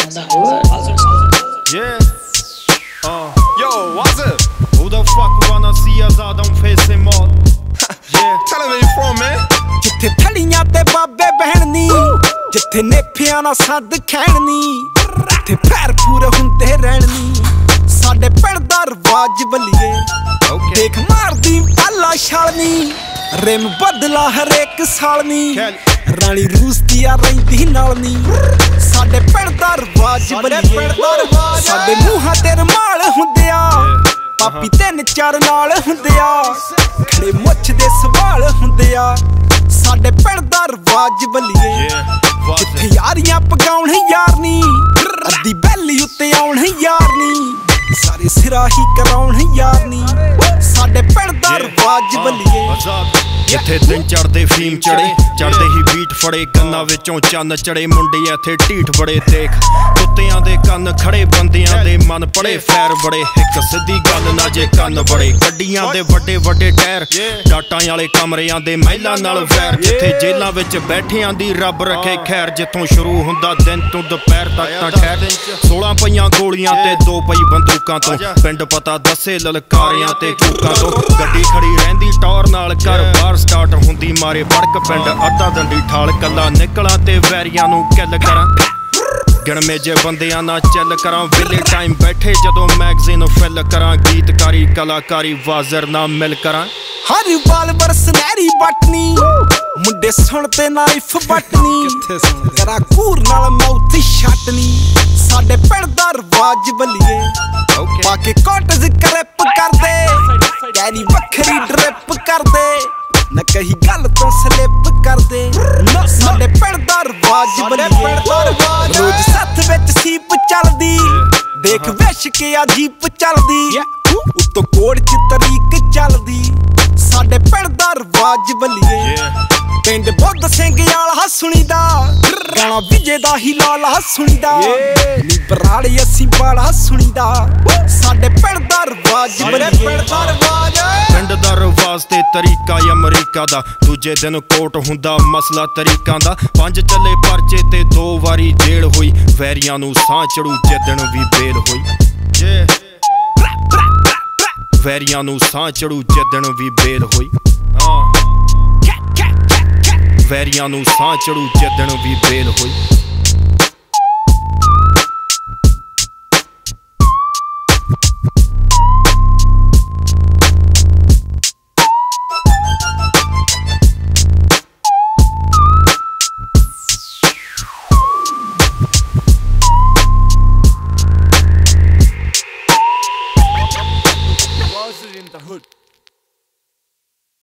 from the hood. Yeah. Yo, what's up? Who the fuck wanna see us out on facing mall? Yeah. Tell him where you from, man. ਜਿੱਥੇ ਥੜੀਆਂ ਤੇ ਬਾਬੇ ਬਹਿਣ ਨੀ, ਜਿੱਥੇ ਨੇਫਿਆਂ ਨਾਲ ਸੱਦ ਖੈਣ ਨੀ, ਜਿੱਥੇ ਪੈਰ ਪੂਰੇ ਹੁੰਦੇ ਰਹਿਣ ਨੀ, ਸਾਡੇ ਪਿੰਡ ਦਾ ਰਵਾਜ ਬੱਲੀਏ। ਦੇਖ ਮਾਰਦੀ ਪਾਲਾ ਛਾਲਨੀ, ਰਿਮ ਬਦਲਾ ਹਰੇਕ ਸਾਲ ਨੀ, ਰਾਣੀ ਰੂਸ ਦੀ ਆ ਰਹਿੰਦੀ ਨਾਲ ਨੀ, ਸਾਡੇ ਪਿੰਡ ਦਾ ਰਵਾਜ ਬੱਲੀਏ। ਸਾਡੇ ਮੂੰਹਾਂ ਤੇ ਰਮਾਲ ਹੁੰਦੇ ਆ, ਪਾਪੀ 3-4 ਨਾਲ ਹੁੰਦੇ ਆ, ਖੜੇ ਮੁੱਛ ਦੇ ਸਵਾਲ ਹੁੰਦੇ ਆ, ਸਾਡੇ ਪਿੰਡ ਦਾ ਰਵਾਜ ਬੱਲੀਏ। ਜਿੱਥੇ ਯਾਰੀਆਂ ਪਗਾਉਣ ਯਾਰ ਨੀ, ਅੱਧੀ ਬੈਲੀ ਉੱਤੇ ਆਉਣ ਯਾਰ ਨੀ, ਸਾਰੇ ਸਿਰਾ ਹੀ ਕਰਾਉਣ ਯਾਰ ਨੀ, ਸਾਡੇ ਪਿੰਡ ਦਾ ਰਵਾਜ ਬੱਲੀਏ। ਜਿੱਥੇ ਦਿਨ ਚੜਦੇ ਫੀਮ ਚੜੇ, ਚੜਦੇ ਹੀ ਬੀਟ ਫੜੇ, ਕੰਨਾਂ ਵਿੱਚੋਂ ਚੰਨ ਚੜੇ, ਮੁੰਡੇ ਇੱਥੇ ਢੀਠ ਬੜੇ। ਦੇਖ ਕੁੱਤਿਆਂ ਦੇ ਕੰਨ ਖੜੇ, ਬੰਦਿਆਂ ਦੇ ਮਨ ਪੜੇ, ਫੈਰ ਬੜੇ, ਇੱਕ ਸਿੱਧੀ ਗੱਲ ਨਾ ਜੇ ਕੰਨ ਬੜੇ। ਗੱਡੀਆਂ ਦੇ ਵੱਡੇ ਵੱਡੇ ਟਾਇਰ, ਡਾਟਾਂ ਵਾਲੇ ਕਮਰਿਆਂ ਦੇ ਮਹਿਲਾਂ ਨਾਲ ਵੈਰ, ਜਿੱਥੇ ਜੇਲਾਂ ਵਿੱਚ ਬੈਠਿਆਂ ਦੀ ਰੱਬ ਰੱਖੇ ਖੈਰ, ਜਿੱਥੋਂ ਸ਼ੁਰੂ ਹੁੰਦਾ ਦਿਨ ਤੋਂ ਦੁਪਹਿਰ ਤੱਕ ਤਾਂ ਠਹਿਰ। 16 ਪਈਆਂ ਗੋਲੀਆਂ ਤੇ 2 ਪਈ ਬੰਦੂਕਾਂ ਤੋਂ, ਪਿੰਡ ਪਤਾ ਦੱਸੇ ਲਲਕਾਰਿਆਂ ਤੇ ਕੂਕਾਂ ਤੋਂ। ਗੱਡੀ ਖੜੀ ਰਹਿੰਦੀ ਟੌਰ ਨਾਲ, ਘਰ ਬਾਹਰ ਸਟਾਰਟ ਹੁੰਦੀ ਮਾਰੇ ਬੜਕ, ਪਿੰਡ ਅੱਧਾ ਦੰਡੀ ਠਾਲ, ਕੱਲਾ ਨਿਕਲਾਂ ਤੇ ਵੈਰੀਆਂ ਨੂੰ ਕਿੱਲ ਕਰਾਂ, ਗਿਣਵੇਂ ਜੇ ਬੰਦਿਆਂ ਨਾਲ ਚੱਲ ਕਰਾਂ। ਵੇਲੇ ਟਾਈਮ ਬੈਠੇ ਜਦੋਂ ਮੈਗਜ਼ੀਨ ਫਿਲ ਕਰਾਂ, ਗੀਤਕਾਰੀ ਕਲਾਕਾਰੀ ਵਾਜ਼ਰ ਨਾਲ ਮਿਲ ਕਰਾਂ। ਹਰ ਵਾਲ ਬਰਸਨੈਰੀ ਬਟਨੀ, ਮੁੰਡੇ ਸੁਣ ਤੇ ਨਾਈਫ ਬਟਨੀ, ਕਰਾਂ ਕੂਰ ਨਾਲ ਮਾਊਥ ਛਟਨੀ, ਸਾਡੇ ਪਿੰਡ ਦਾ ਰਵਾਜ ਬੱਲੀਏ। ਪਾ ਕੇ ਕੋਟਜ ਕਲਿੱਪ ਕਰਦੇ, ਕੈਰੀ ਵੱਖਰੀ ਡਰਿਪ ਕਰਦੇ, ਨਾ ਕਹੀ ਗੱਲ ਤੋਂ ਸਲਿੱਪ ਕਰਦੇ, ਸਾਡੇ ਪਿੰਡ ਦਾ ਰਵਾਜ ਬੱਲੀਏ। ਰੋਜ਼ ਸੱਥ ਵਿੱਚ ਸੀਪ ਚੱਲਦੀ, ਦੇਖ ਵਿਸ਼ ਕੇ ਆ ਜੀਪ ਚੱਲਦੀ, ਉੱਤੋਂ ਕੋੜ ਚ ਤਰੀਕ ਚੱਲਦੀ, ਸਾਡੇ ਪਿੰਡ ਦਾ ਰਵਾਜ ਬੱਲੀਏ। ਪਿੰਡ ਬੁੱਧ ਸਿੰਘ ਵਾਲਾ ਸੁਣੀਦਾ, ਗਾਣਾ ਵਿਜੇ ਦਾ ਹੀ ਲਾਲਾ ਸੁਣੀਦਾ, ਨੀ ਬਰਾੜੇ ਅਸੀਂ ਬਾਲਾ ਸੁਣੀਦਾ, ਸਾਡੇ ਪਿੰਡ ਦਾ ਰਵਾਜ ਬੱਲੀਏ। ਪਿੰਡ ਦਾ ਰਵਾਜ ਤੇ ਤਰੀਕਾ ਅਮਰੀਕਾ ਦਾ, ਦੂਜੇ ਦਿਨ ਕੋਟ ਹੁੰਦਾ ਮਸਲਾ ਤਰੀਕਾਂ ਦਾ। 5 ਚੱਲੇ ਪਰਚੇ ਤੇ 2 ਵਾਰੀ ਜੇਲ੍ਹ ਹੋਈ, ਵੈਰੀਆਂ ਨੂੰ ਸਾਹ ਚੜੂ ਜਿੱਦਣ ਵੀ ਬੇਲ ਹੋਈ। ਵੈਰੀਆਂ ਨੂੰ ਸਾਹ ਚੜੂ ਜਿੱਦਣ ਵੀ ਬੇਲ ਹੋਈ, ਵੈਰੀਆਂ ਨੂੰ ਸਾਹ ਚੜੂ ਜਿੱਦਣ ਵੀ ਬੇਲ ਹੋਈ। in the hood.